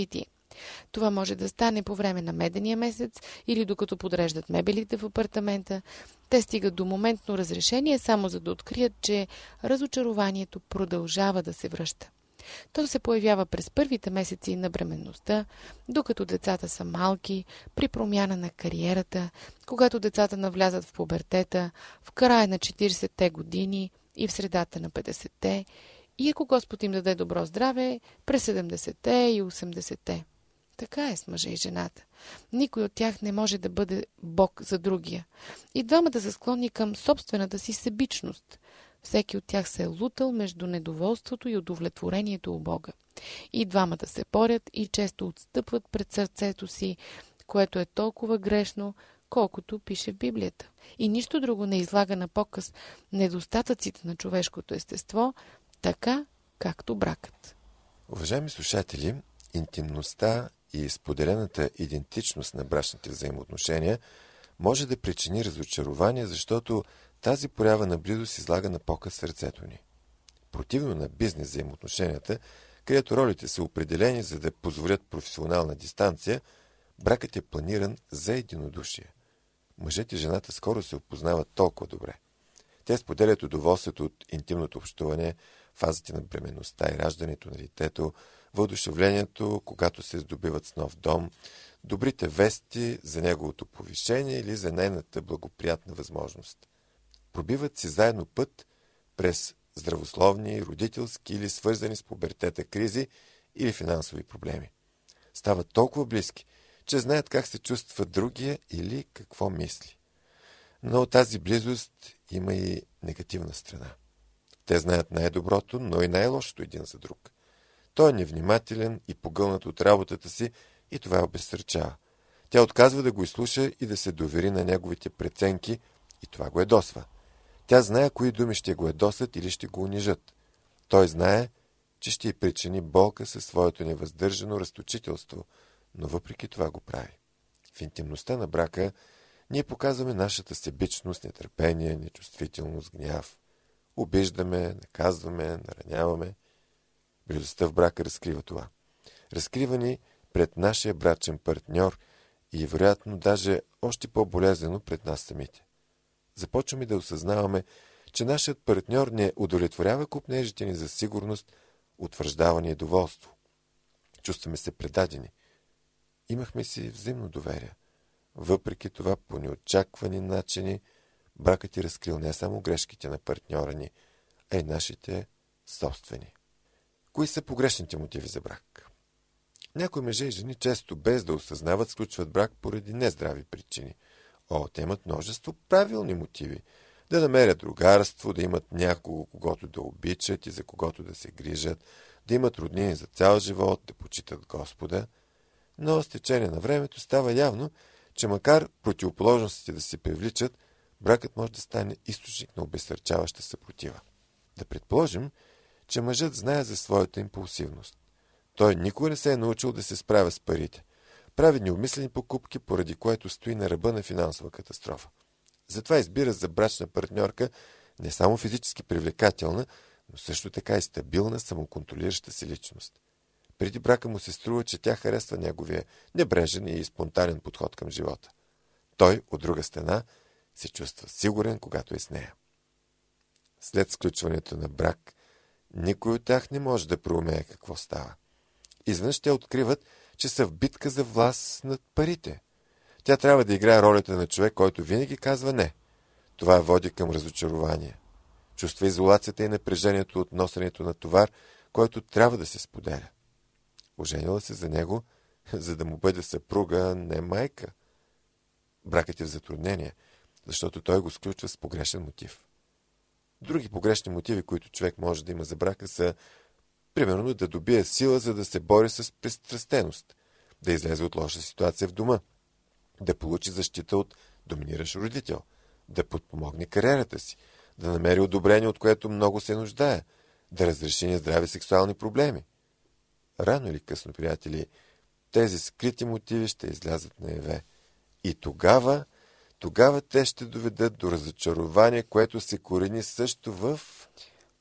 Това може да стане по време на медения месец или докато подреждат мебелите в апартамента. Те стигат до моментно разрешение, само за да открият, че разочарованието продължава да се връща. То се появява през първите месеци на бременността, докато децата са малки, при промяна на кариерата, когато децата навлязат в пубертета, в края на четиридесетте години и в средата на петдесетте, и ако Господ им даде добро здраве, през седемдесетте и осемдесетте. Така е с мъжа и жената. Никой от тях не може да бъде Бог за другия. И двамата са склонни към собствената си себичност. Всеки от тях се е лутал между недоволството и удовлетворението у Бога. И двамата се борят и често отстъпват пред сърцето си, което е толкова грешно, колкото пише в Библията. И нищо друго не излага на показ недостатъците на човешкото естество, така както бракът. Уважаеми слушатели, интимността и споделената идентичност на брачните взаимоотношения може да причини разочарование, защото тази проява на близост излага на показ сърцето ни. Противно на бизнес взаимоотношенията, където ролите са определени, за да позволят професионална дистанция, бракът е планиран за единодушие. Мъжът и жената скоро се опознават толкова добре. Те споделят удоволствието от интимното общуване, фазите на бременността и раждането на детето, въодушевлението, когато се здобиват с нов дом, добрите вести за неговото повишение или за нейната благоприятна възможност. Пробиват си заедно път през здравословни, родителски или свързани с пубертета кризи или финансови проблеми. Стават толкова близки, че знаят как се чувства другия или какво мисли. Но тази близост има и негативна страна. Те знаят най-доброто, но и най-лошото един за друг. Той е невнимателен и погълнат от работата си и това я обезсърчава. Тя отказва да го изслуша и да се довери на неговите преценки и това го ядосва. Тя знае кои думи ще го ядосат или ще го унижат. Той знае, че ще й причини болка със своето невъздържано разточителство, но въпреки това го прави. В интимността на брака ние показваме нашата себичност, нетърпение, нечувствителност, гняв. Обиждаме, наказваме, нараняваме. Близостта в брака разкрива това. Разкрива ни пред нашия брачен партньор и вероятно даже още по-болезнено пред нас самите. Започваме да осъзнаваме, че нашият партньор не удовлетворява купнежите ни за сигурност, утвърждаване и доволство. Чувстваме се предадени. Имахме си взаимно доверие. Въпреки това, по неочаквани начини, бракът е разкрил не само грешките на партньора ни, а и нашите собствени. Кои са погрешните мотиви за брак? Някои мъже и жени често без да осъзнават сключват брак поради нездрави причини. О, те имат множество правилни мотиви. Да намерят другарство, да имат някого, когото да обичат и за когото да се грижат, да имат роднини за цял живот, да почитат Господа. Но с течение на времето става явно, че макар противоположностите да се привличат, бракът може да стане източник на обезсърчаваща съпротива. Да предположим, че мъжът знае за своята импулсивност. Той никога не се е научил да се справя с парите. Прави необмислени покупки, поради което стои на ръба на финансова катастрофа. Затова избира за брачна партньорка не само физически привлекателна, но също така и стабилна, самоконтролираща се личност. Преди брака му се струва, че тя харесва неговия небрежен и спонтанен подход към живота. Той, от друга страна, се чувства сигурен, когато е с нея. След сключването на брак, никой от тях не може да проумее какво става. Изведнъж те откриват, че са в битка за власт над парите. Тя трябва да играе ролята на човек, който винаги казва не. Това води към разочарование. Чувства изолацията и напрежението от носенето на товар, който трябва да се споделя. Оженила се за него, за да му бъде съпруга, не майка. Бракът е в затруднение, защото той го сключва с погрешен мотив. Други погрешни мотиви, които човек може да има за брака, са примерно да добие сила, за да се бори с пристрастеност, да излезе от лоша ситуация в дома, да получи защита от доминиращ родител, да подпомогне кариерата си, да намери одобрение, от което много се нуждае, да разреши нездрави сексуални проблеми. Рано или късно, приятели, тези скрити мотиви ще излязат наяве. И тогава, тогава те ще доведат до разочарование, което се корени също в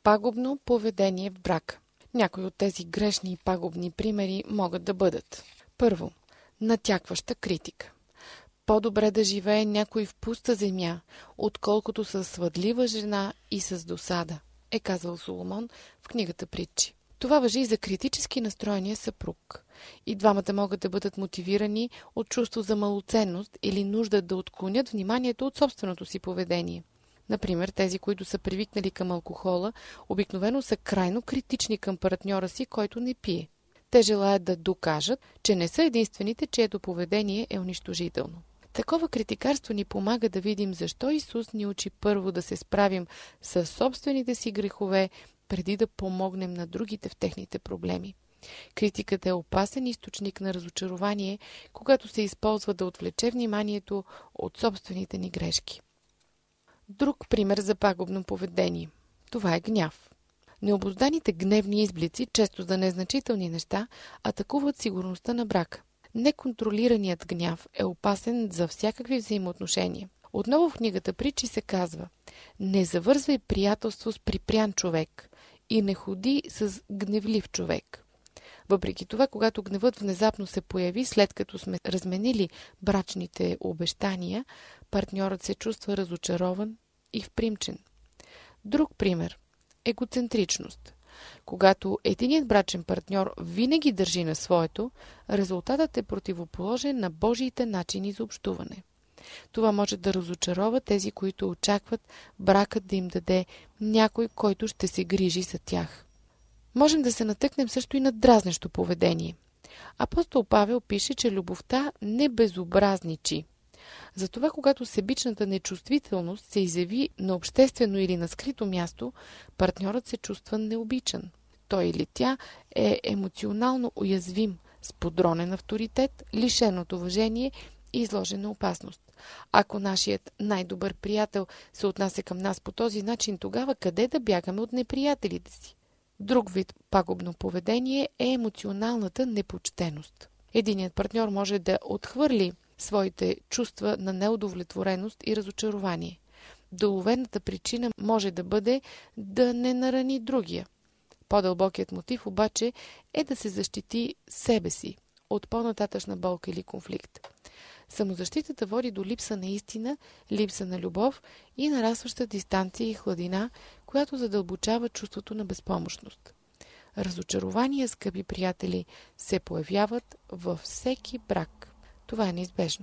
пагубно поведение в брака. Някои от тези грешни и пагубни примери могат да бъдат: Първо, натякваща критика. По-добре да живее някой в пуста земя, отколкото с свъдлива жена и с досада, е казал Соломон в книгата Притчи. Това важи и за критически настроения съпруг. И двамата могат да бъдат мотивирани от чувство за малоценност или нужда да отклонят вниманието от собственото си поведение. Например, тези, които са привикнали към алкохола, обикновено са крайно критични към партньора си, който не пие. Те желаят да докажат, че не са единствените, чието поведение е унищожително. Такова критикарство ни помага да видим защо Исус ни учи първо да се справим с собствените си грехове, преди да помогнем на другите в техните проблеми. Критиката е опасен източник на разочарование, когато се използва да отвлече вниманието от собствените ни грешки. Друг пример за пагубно поведение. Това е гняв. Необузданите гневни изблици, често за незначителни неща, атакуват сигурността на брака. Неконтролираният гняв е опасен за всякакви взаимоотношения. Отново в книгата Притчи се казва: не завързвай приятелство с припрян човек и не ходи с гневлив човек. Въпреки това, когато гневът внезапно се появи, след като сме разменили брачните обещания, партньорът се чувства разочарован и впримчен. Друг пример – егоцентричност. Когато единият брачен партньор винаги държи на своето, резултатът е противоположен на Божиите начини за общуване. Това може да разочарова тези, които очакват бракът да им даде някой, който ще се грижи за тях. Можем да се натъкнем също и на дразнещо поведение. Апостол Павел пише, че любовта не безобразничи. Затова, когато себичната нечувствителност се изяви на обществено или на скрито място, партньорът се чувства необичан. Той или тя е емоционално уязвим, с подронен авторитет, лишен от уважение и изложен на опасност. Ако нашият най-добър приятел се отнася към нас по този начин, тогава къде да бягаме от неприятелите си? Друг вид пагубно поведение е емоционалната непочтеност. Единият партньор може да отхвърли своите чувства на неудовлетвореност и разочарование. Доловената причина може да бъде да не нарани другия. По-дълбокият мотив обаче е да се защити себе си от по-нататъчна болка или конфликт. Самозащитата води до липса на истина, липса на любов и нарастваща дистанция и хладина, която задълбочава чувството на безпомощност. Разочарования, скъпи приятели, се появяват във всеки брак. Това е неизбежно.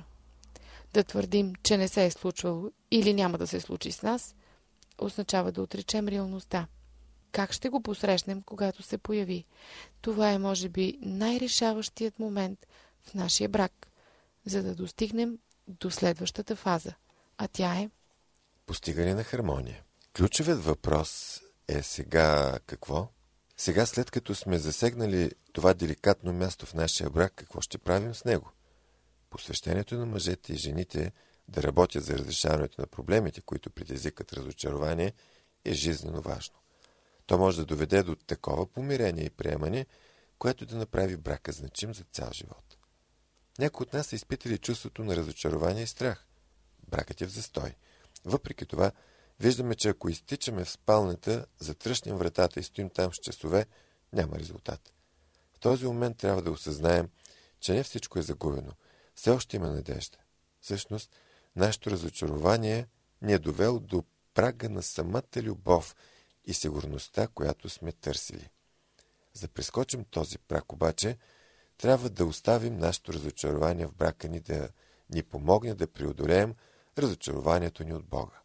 Да твърдим, че не се е случвало или няма да се случи с нас, означава да отречем реалността. Как ще го посрещнем, когато се появи? Това е, може би, най-решаващият момент в нашия брак, за да достигнем до следващата фаза. А тя е постигане на хармония. Ключовият въпрос е сега какво? Сега, след като сме засегнали това деликатно място в нашия брак, какво ще правим с него? Посвещението на мъжете и жените да работят за разрешаването на проблемите, които предизвикат разочарование, е жизненно важно. То може да доведе до такова помирение и приемане, което да направи брака значим за цял живот. Някои от нас са изпитали чувството на разочарование и страх. Бракът е в застой. Въпреки това, виждаме, че ако изтичаме в спалнята, затръщнем вратата и стоим там с часове, няма резултат. В този момент трябва да осъзнаем, че не всичко е загубено. Все още има надежда. Всъщност, нашето разочарование ни е довело до прага на самата любов и сигурността, която сме търсили. За да прескочим този праг обаче, трябва да оставим нашето разочарование в брака ни да ни помогне да преодолеем разочарованието ни от Бога.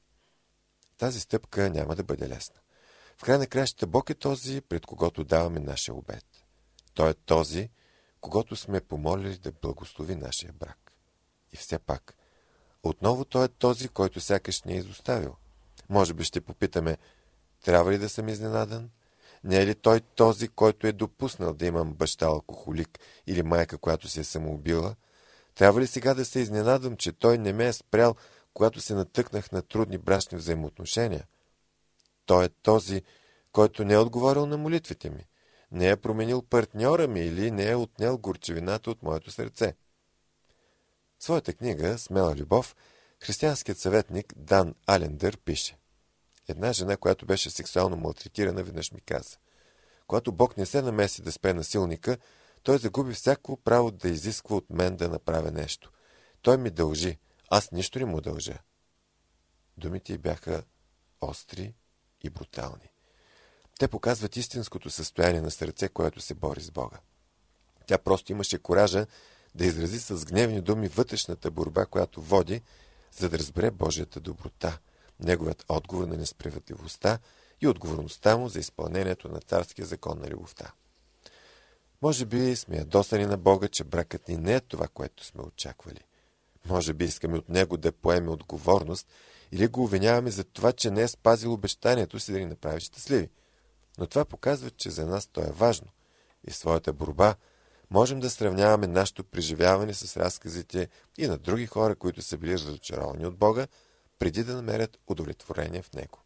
Тази стъпка няма да бъде лесна. В край на кращата Бог е този, пред когото даваме нашия обет. Той е този, когото сме помолили да благослови нашия брак. И все пак, отново Той е този, който сякаш ни е изоставил. Може би ще попитаме, трябва ли да съм изненадан? Не е ли Той този, който е допуснал да имам баща алкохолик или майка, която се е самоубила? Трябва ли сега да се изненадам, че Той не ме е спрял, когато се натъкнах на трудни брачни взаимоотношения? Той е този, който не е отговорил на молитвите ми, не е променил партньора ми или не е отнел горчевината от моето сърце. В своята книга «Смела любов» християнският съветник Дан Алендър пише: една жена, която беше сексуално малтретирана, веднъж ми каза: когато Бог не се намеси да спре насилника, той загуби всяко право да изисква от мен да направя нещо. Той ми дължи, аз нищо не му дължа. Думите й бяха остри и брутални. Те показват истинското състояние на сърце, което се бори с Бога. Тя просто имаше коража да изрази с гневни думи вътрешната борба, която води, за да разбере Божията доброта, неговият отговор на несправедливостта и отговорността му за изпълнението на царския закон на любовта. Може би сме ядосани на Бога, че бракът ни не е това, което сме очаквали. Може би искаме от него да поеме отговорност или го обвиняваме за това, че не е спазил обещанието си да ни направи щастливи. Но това показва, че за нас то е важно. И в своята борба можем да сравняваме нашето преживяване с разказите и на други хора, които са били разочаровани от Бога, преди да намерят удовлетворение в него.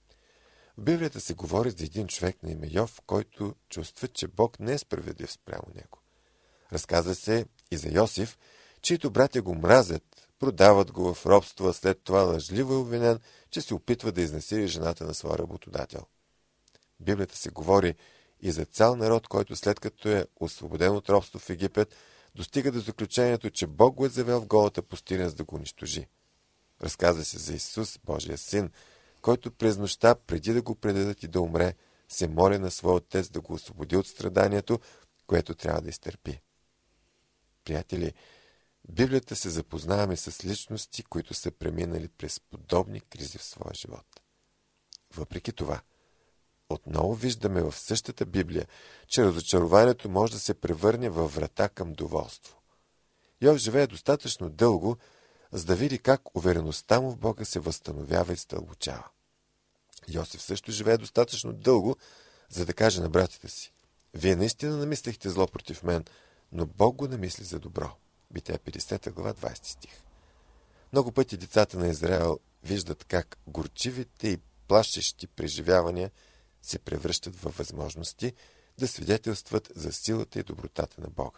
В Библията се говори за един човек на име Йов, който чувства, че Бог не е справедлив спрямо него. Разказва се и за Йосиф, чието братя го мразят, продават го в робство, а след това лъжливо е обвинен, че се опитва да изнасили жената на своя работодател. В Библията се говори и за цял народ, който след като е освободен от робство в Египет, достига до заключението, че Бог го е завел в голата пустиня, за да го унищожи. Разказва се за Исус, Божия син, който през нощта, преди да го предадат и да умре, се моли на своя отец да го освободи от страданието, което трябва да изтърпи. Приятели, в Библията се запознаваме с личности, които са преминали през подобни кризи в своя живот. Въпреки това, отново виждаме в същата Библия, че разочарованието може да се превърне във врата към доволство. Йов живее достатъчно дълго, за да види как увереността му в Бога се възстановява и стълбочава. Йосиф също живее достатъчно дълго, за да каже на братята си: вие наистина намислихте зло против мен, но Бог го намисли за добро. Битие петдесета глава, двадесети стих. Много пъти децата на Израел виждат как горчивите и плашещи преживявания се превръщат във възможности да свидетелстват за силата и добротата на Бога.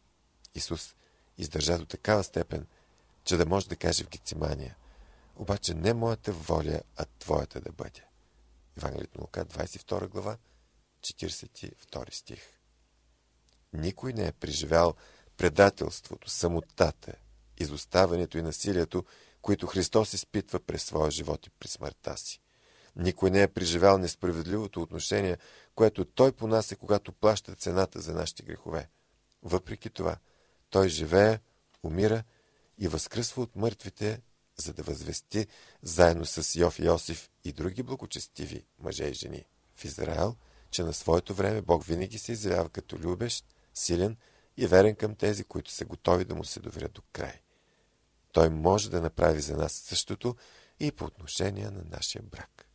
Исус издържа до такава степен, че да може да каже в Гецимания: обаче не моята воля, а твоята да бъде. Евангелието на Лука, двадесет и втора глава, четиридесет и втори стих. Никой не е преживял предателството, самотата, изоставането и насилието, които Христос изпитва през своя живот и при смъртта си. Никой не е преживял несправедливото отношение, което Той понася, когато плаща цената за нашите грехове. Въпреки това, Той живее, умира и възкръсва от мъртвите, за да възвести заедно с Йов и Йосиф и други благочестиви мъже и жени в Израел, че на своето време Бог винаги се изявява като любещ, силен и верен към тези, които са готови да му се доверят до край. Той може да направи за нас същото и по отношение на нашия брак.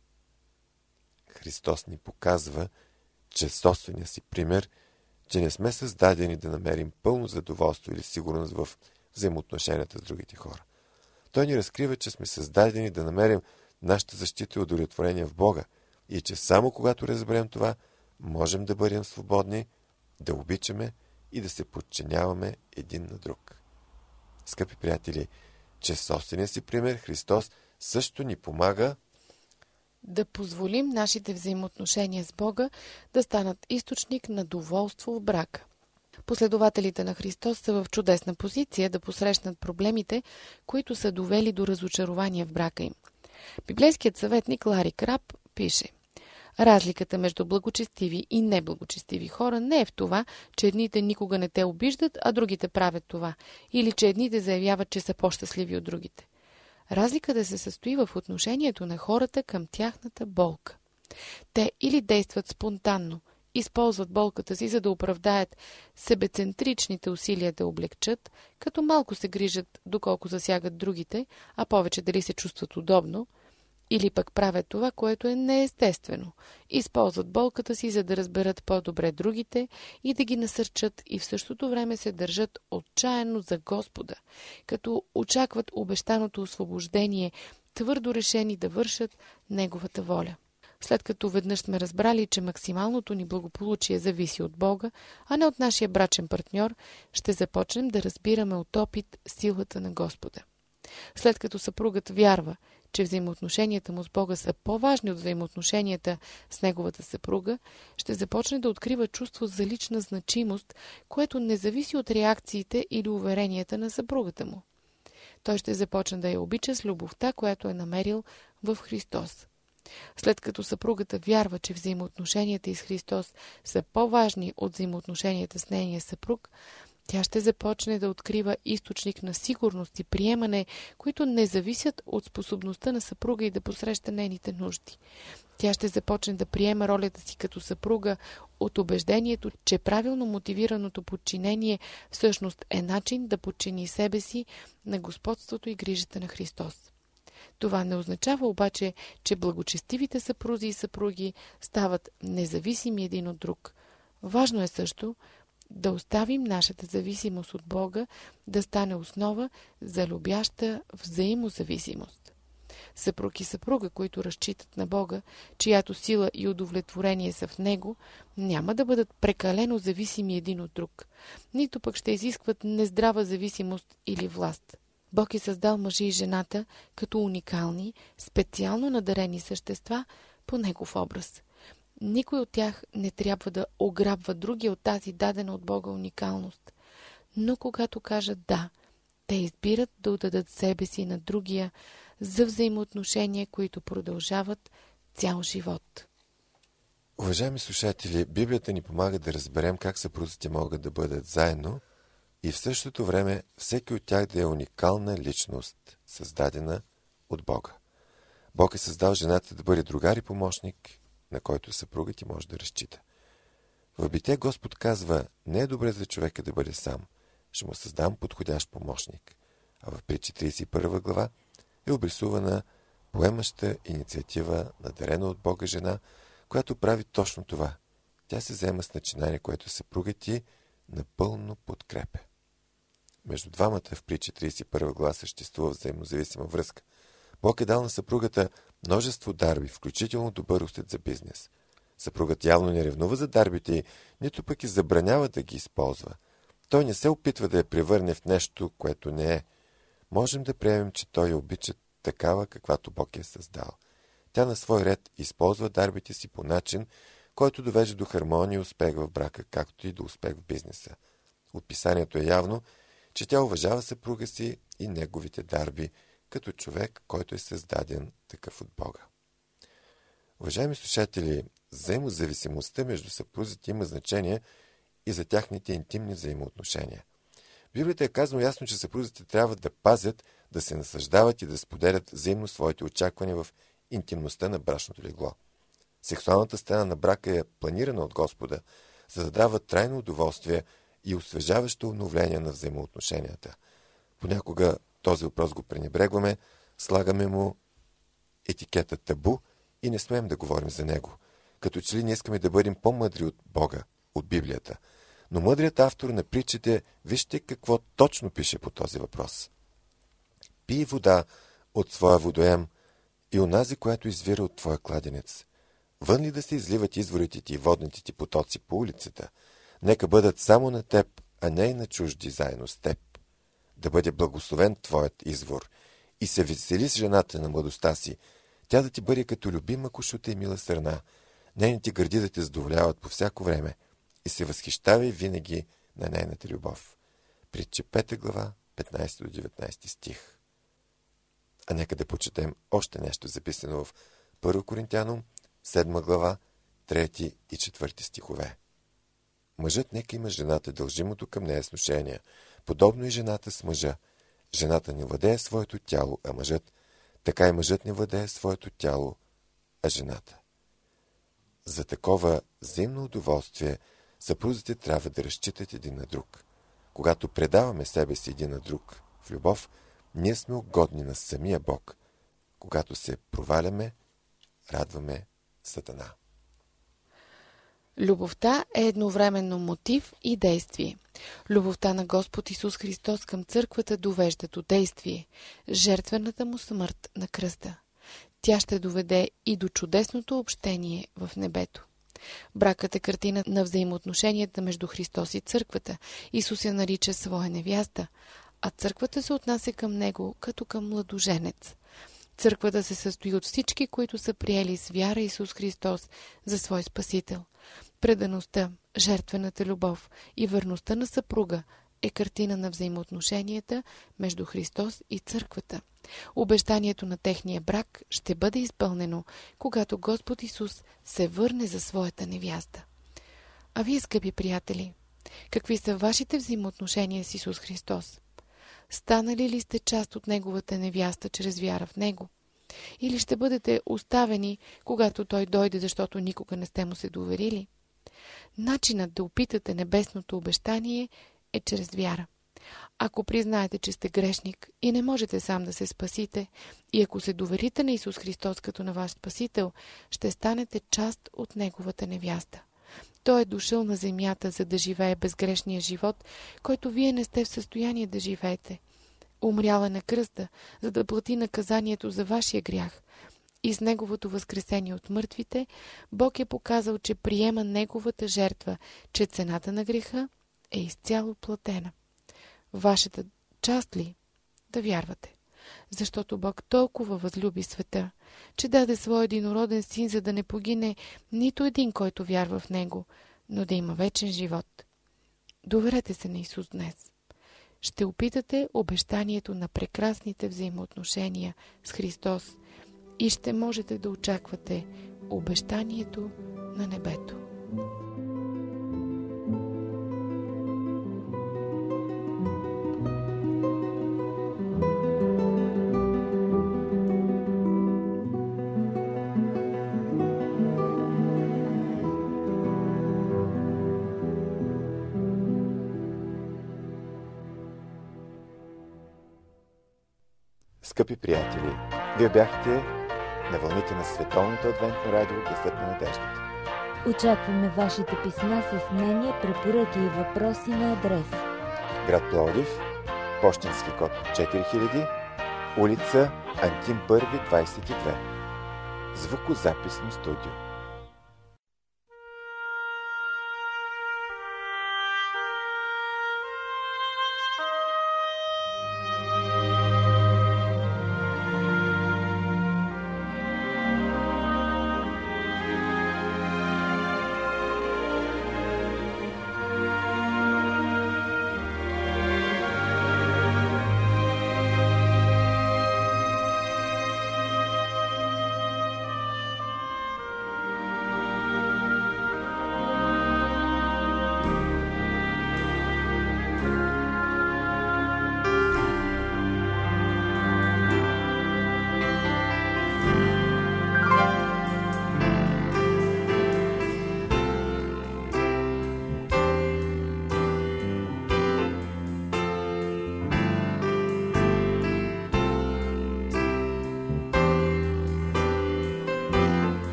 Христос ни показва, че собствения си пример, че не сме създадени да намерим пълно задоволство или сигурност в взаимоотношенията с другите хора. Той ни разкрива, че сме създадени да намерим нашата защита и удовлетворение в Бога и че само когато разберем това, можем да бъдем свободни, да обичаме и да се подчиняваме един на друг. Скъпи приятели, че в собствения си пример Христос също ни помага да позволим нашите взаимоотношения с Бога да станат източник на доволство в брака. Последователите на Христос са в чудесна позиция да посрещнат проблемите, които са довели до разочарование в брака им. Библейският съветник Лари Краб пише: разликата между благочестиви и неблагочестиви хора не е в това, че едните никога не те обиждат, а другите правят това, или че едните заявяват, че са по-щастливи от другите. Разликата се състои в отношението на хората към тяхната болка. Те или действат спонтанно, използват болката си, за да оправдаят себецентричните усилия да облегчат, като малко се грижат доколко засягат другите, а повече дали се чувстват удобно, или пък правят това, което е неестествено. Използват болката си, за да разберат по-добре другите и да ги насърчат, и в същото време се държат отчаяно за Господа, като очакват обещаното освобождение, твърдо решени да вършат Неговата воля. След като веднъж сме разбрали, че максималното ни благополучие зависи от Бога, а не от нашия брачен партньор, ще започнем да разбираме от опит силата на Господа. След като съпругът вярва, че взаимоотношенията му с Бога са по-важни от взаимоотношенията с неговата съпруга, ще започне да открива чувство за лична значимост, което не зависи от реакциите или уверенията на съпругата му. Той ще започне да я обича с любовта, която е намерил в Христос. След като съпругата вярва, че взаимоотношенията й с Христос са по-важни от взаимоотношенията с нейния съпруг, тя ще започне да открива източник на сигурност и приемане, които не зависят от способността на съпруга и да посреща нейните нужди. Тя ще започне да приема ролята си като съпруга от убеждението, че правилно мотивираното подчинение всъщност е начин да подчини себе си на господството и грижата на Христос. Това не означава обаче, че благочестивите съпрузи и съпруги стават независими един от друг. Важно е също да оставим нашата зависимост от Бога да стане основа за любяща взаимозависимост. Съпруг и съпруга, които разчитат на Бога, чиято сила и удовлетворение са в Него, няма да бъдат прекалено зависими един от друг, нито пък ще изискват нездрава зависимост или власт. Бог е създал мъжа и жената като уникални, специално надарени същества по Негов образ. Никой от тях не трябва да ограбва другия от тази дадена от Бога уникалност. Но когато кажат да, те избират да отдадат себе си на другия за взаимоотношения, които продължават цял живот. Уважаеми слушатели, Библията ни помага да разберем как съпрузите могат да бъдат заедно и в същото време всеки от тях да е уникална личност, създадена от Бога. Бог е създал жената да бъде другар и помощник, на който съпругът ти може да разчита. В Битие Господ казва: не е добре за човека да бъде сам, ще му създам подходящ помощник. А в Притчи тридесет и първа глава е обрисувана поемаща инициатива, надарена от Бога жена, която прави точно това. Тя се заема с начинание, което съпругът ти напълно подкрепя. Между двамата в Притчи тридесет и първа глава съществува взаимозависима връзка. Бог е дал на съпругата множество дарби, включително добър усет за бизнес. Съпругът явно не ревнува за дарбите й, нито пък и забранява да ги използва. Той не се опитва да я превърне в нещо, което не е. Можем да приемем, че той я обича такава, каквато Бог е създал. Тя на свой ред използва дарбите си по начин, който довежда до хармония и успех в брака, както и до успех в бизнеса. От писанието е явно, че тя уважава съпруга си и неговите дарби, като човек, който е създаден такъв от Бога. Уважаеми слушатели, взаимозависимостта между съпрузите има значение и за тяхните интимни взаимоотношения. Библията е казано ясно, че съпрузите трябва да пазят, да се наслаждават и да споделят взаимно своите очаквания в интимността на брачното легло. Сексуалната страна на брака е планирана от Господа, за да дава трайно удоволствие и освежаващо обновление на взаимоотношенията. Понякога този въпрос го пренебрегваме, слагаме му етикета табу и не смеем да говорим за него. Като че ли не искаме да бъдем по-мъдри от Бога, от Библията. Но мъдрият автор на притчите, вижте какво точно пише по този въпрос. Пий вода от своя водоем и онази, която извира от твоя кладенец. Вън ли да се изливат изворите ти и водните ти потоци по улицата? Нека бъдат само на теб, а не и на чужди заедно с теб. Да бъде благословен твоят извор и се весели с жената на младостта си, тя да ти бъде като любима кошута и мила сърна, нейните гърди да те задоволяват по всяко време и се възхищавай винаги на нейната любов. Притча пета глава, петнайсети до деветнайсети стих. А нека да почетем още нещо записано в Първо Коринтянум, седма глава, трети и четвърти стихове. Мъжът нека има жената дължимото към нея сношение, подобно и жената с мъжа. Жената не владее своето тяло, а мъжът, така и мъжът не владее своето тяло, а жената. За такова взаимно удоволствие съпрузите трябва да разчитат един на друг. Когато предаваме себе си един на друг в любов, ние сме угодни на самия Бог. Когато се проваляме, радваме Сатана. Любовта е едновременно мотив и действие. Любовта на Господ Исус Христос към църквата довежда до действие, жертвената му смърт на кръста. Тя ще доведе и до чудесното общение в небето. Бракът е картина на взаимоотношенията между Христос и църквата. Исус я нарича своя невяста, а църквата се отнася към него като към младоженец. Църквата се състои от всички, които са приели с вяра Исус Христос за свой Спасител. Предаността, жертвената любов и верността на съпруга е картина на взаимоотношенията между Христос и църквата. Обещанието на техния брак ще бъде изпълнено, когато Господ Исус се върне за своята невяста. А вие, скъпи приятели, какви са вашите взаимоотношения с Исус Христос? Станали ли сте част от Неговата невяста чрез вяра в Него? Или ще бъдете оставени, когато Той дойде, защото никога не сте Му се доверили? Начинът да опитате небесното обещание е чрез вяра. Ако признаете, че сте грешник и не можете сам да се спасите, и ако се доверите на Исус Христос като на ваш Спасител, ще станете част от Неговата невяста. Той е дошъл на земята, за да живее безгрешния живот, който вие не сте в състояние да живеете. Умрял е на кръста, за да плати наказанието за вашия грях. И с Неговото възкресение от мъртвите, Бог е показал, че приема Неговата жертва, че цената на греха е изцяло платена. Вашата част ли? Да вярвате. Защото Бог толкова възлюби света, че даде своя единороден син, за да не погине нито един, който вярва в Него, но да има вечен живот. Доверете се на Исус днес. Ще опитате обещанието на прекрасните взаимоотношения с Христос и ще можете да очаквате обещанието на небето. Скъпи приятели, вие бяхте на вълните на Световното адвентно радио Гласът на надеждата. Очакваме вашите писма с мнения, препоръки и въпроси на адрес: град Пловдив, пощенски код четири хиляди, улица Антим първи, двадесет и две. Звукозаписно студио.